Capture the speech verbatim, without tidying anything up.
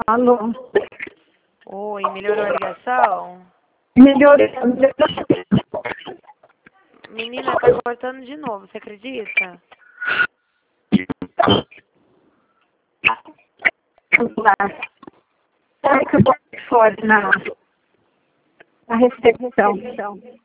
Alô? Oi, melhorou a ligação? Melhorou. Menina, tá cortando de novo, você acredita? Será que eu vou fora na, na recepção?